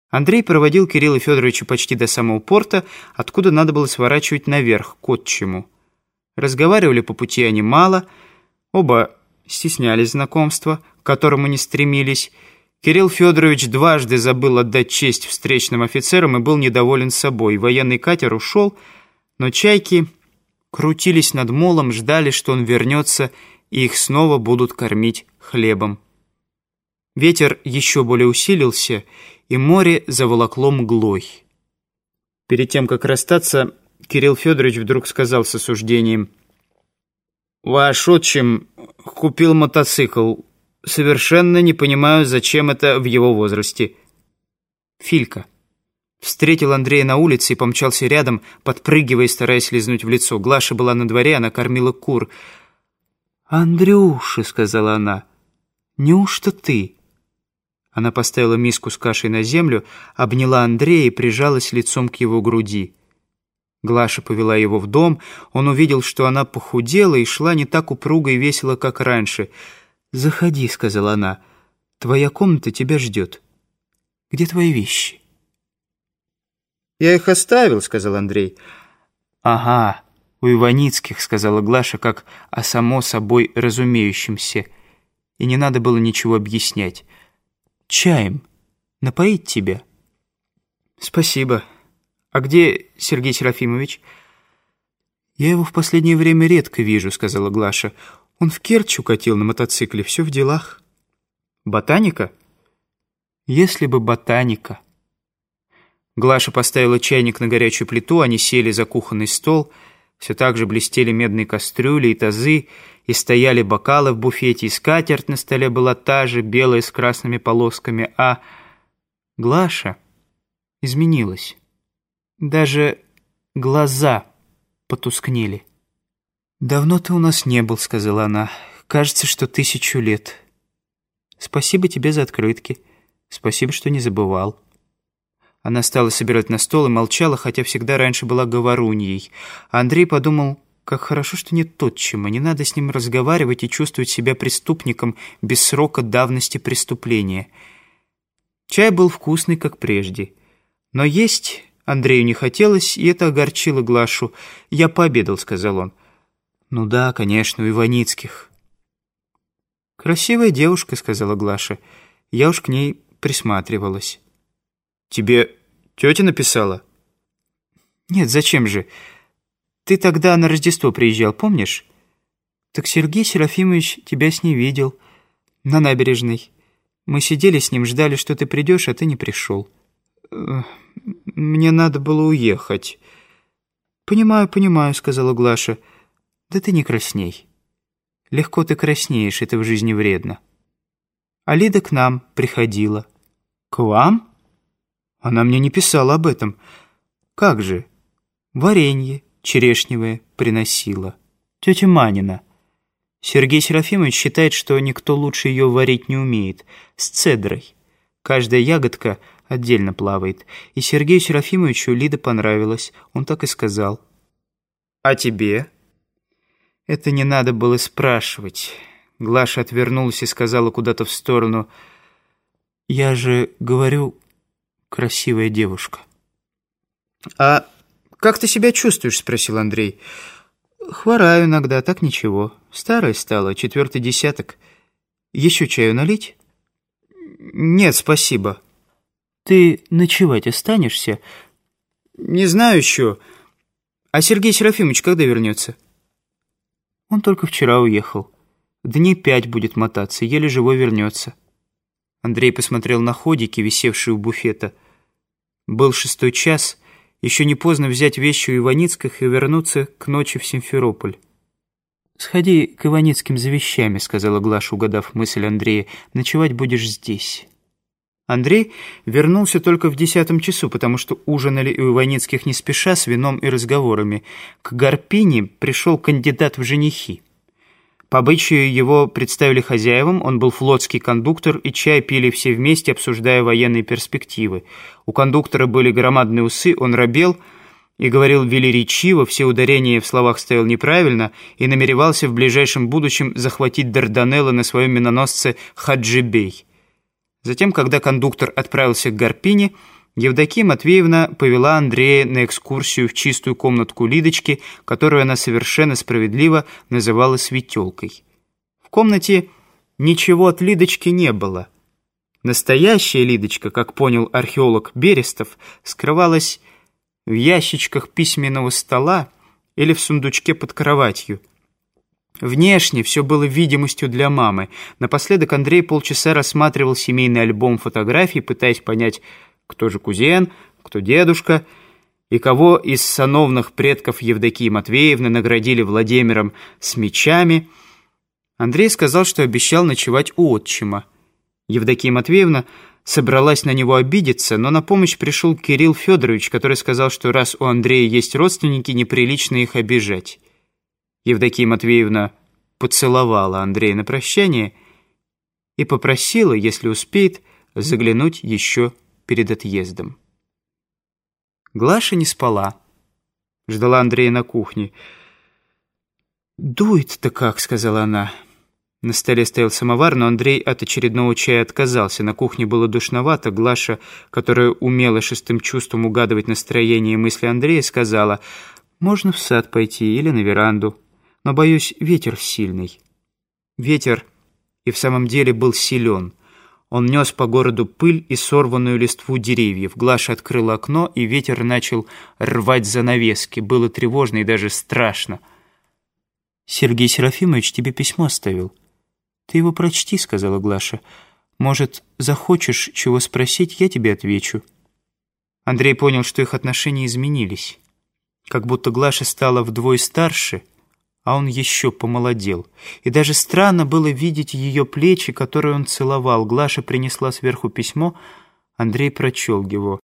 Андрей проводил Кирилла Федоровича почти до самого порта, откуда надо было сворачивать наверх, к отчиму. Разговаривали по пути они мало, оба стеснялись знакомства, к которому не стремились. Кирилл Федорович дважды забыл отдать честь встречным офицерам и был недоволен собой. Военный катер ушел, но чайки крутились над молом, ждали, что он вернется, и их снова будут кормить хлебом. Ветер еще более усилился, и море заволокло мглой. Перед тем, как расстаться, Кирилл Федорович вдруг сказал с осуждением: «Ваш отчим купил мотоцикл. Совершенно не понимаю, зачем это в его возрасте». Филька встретил Андрея на улице и помчался рядом, подпрыгивая и стараясь лизнуть в лицо. Глаша была на дворе, она кормила кур. «Андрюша», — сказала она, — «неужто ты?» Она поставила миску с кашей на землю, обняла Андрея и прижалась лицом к его груди. Глаша повела его в дом. Он увидел, что она похудела и шла не так упруго и весело, как раньше. «Заходи», — сказала она, — «твоя комната тебя ждет. Где твои вещи?» «Я их оставил», — сказал Андрей. «Ага, у Иваницких», — сказала Глаша, как о само собой разумеющемся. И не надо было ничего объяснять. «Чаем напоить тебя?» «Спасибо. А где Сергей Серафимович?» «Я его в последнее время редко вижу», — сказала Глаша. «Он в Керчь укатил на мотоцикле, все в делах». «Ботаника?» «Если бы ботаника». Глаша поставила чайник на горячую плиту, они сели за кухонный стол. Все так же блестели медные кастрюли и тазы, и стояли бокалы в буфете, и скатерть на столе была та же, белая с красными полосками, а Глаша изменилась. Даже глаза потускнели. «Давно ты у нас не был», — сказала она. «Кажется, что 1000 лет. Спасибо тебе за открытки. Спасибо, что не забывал». Она стала собирать на стол и молчала, хотя всегда раньше была говоруньей. А Андрей подумал, как хорошо, что нет отчима. Не надо с ним разговаривать и чувствовать себя преступником без срока давности преступления. Чай был вкусный, как прежде. Но есть Андрею не хотелось, и это огорчило Глашу. «Я пообедал», — сказал он. «Ну да, конечно, у Иваницких». «Красивая девушка», — сказала Глаша. «Я уж к ней присматривалась». «Тебе тетя написала?» «Нет, зачем же? Ты тогда на Рождество приезжал, помнишь? Так Сергей Серафимович тебя с ней видел. На набережной. Мы сидели с ним, ждали, что ты придешь, а ты не пришел». «Мне надо было уехать». «Понимаю, понимаю», — сказала Глаша. «Да ты не красней. Легко ты краснеешь, это в жизни вредно». А Лида к нам приходила». «К вам?» «Она мне не писала об этом». «Как же? Варенье черешневое приносила. Тетя Манина. Сергей Серафимович считает, что никто лучше ее варить не умеет. С цедрой. Каждая ягодка отдельно плавает. И Сергею Серафимовичу Лида понравилась. Он так и сказал». «А тебе?» «Это не надо было спрашивать». Глаша отвернулась и сказала куда-то в сторону: «Я же говорю, красивая девушка». «А как ты себя чувствуешь?» — спросил Андрей. «Хвораю иногда, так ничего. Старая стала, 4-й десяток. Еще чаю налить?» «Нет, спасибо». «Ты ночевать останешься?» «Не знаю еще. А Сергей Серафимович когда вернется?» «Он только вчера уехал. Дней 5 будет мотаться, еле живой вернется». Андрей посмотрел на ходики, висевшие у буфета. Был 6-й час. Еще не поздно взять вещи у Иваницких и вернуться к ночи в Симферополь. «Сходи к Иваницким за вещами», — сказала Глаша, угадав мысль Андрея. «Ночевать будешь здесь». Андрей вернулся только в 10-м часу, потому что ужинали у Иваницких не спеша, с вином и разговорами. К Гарпине пришел кандидат в женихи. По обычаю его представили хозяевам, он был флотский кондуктор, и чай пили все вместе, обсуждая военные перспективы. У кондуктора были громадные усы, он робел и говорил велеречиво, все ударения в словах ставил неправильно и намеревался в ближайшем будущем захватить Дарданеллы на своем миноносце «Хаджибей». Затем, когда кондуктор отправился к Гарпине, Евдокия Матвеевна повела Андрея на экскурсию в чистую комнатку Лидочки, которую она совершенно справедливо называла светелкой. В комнате ничего от Лидочки не было. Настоящая Лидочка, как понял археолог Берестов, скрывалась в ящичках письменного стола или в сундучке под кроватью. Внешне все было видимостью для мамы. Напоследок Андрей полчаса рассматривал семейный альбом фотографий, пытаясь понять, кто же кузен, кто дедушка, и кого из сановных предков Евдокии Матвеевны наградили Владимиром с мечами. Андрей сказал, что обещал ночевать у отчима. Евдокия Матвеевна собралась на него обидеться, но на помощь пришел Кирилл Федорович, который сказал, что раз у Андрея есть родственники, неприлично их обижать. Евдокия Матвеевна поцеловала Андрея на прощание и попросила, если успеет, заглянуть еще перед отъездом. Глаша не спала. Ждала Андрея на кухне. «Дует-то как», — сказала она. На столе стоял самовар, но Андрей от очередного чая отказался. На кухне было душновато. Глаша, которая умела шестым чувством угадывать настроение и мысли Андрея, сказала: «Можно в сад пойти или на веранду, но, боюсь, ветер сильный». Ветер и в самом деле был силен. Он нес по городу пыль и сорванную листву деревьев. Глаша открыла окно, и ветер начал рвать занавески. Было тревожно и даже страшно. «Сергей Серафимович тебе письмо оставил. Ты его прочти», — сказала Глаша. «Может, захочешь чего спросить, я тебе отвечу». Андрей понял, что их отношения изменились. Как будто Глаша стала вдвое старше, а он еще помолодел. И даже странно было видеть ее плечи, которые он целовал. Глаша принесла сверху письмо, Андрей прочел его.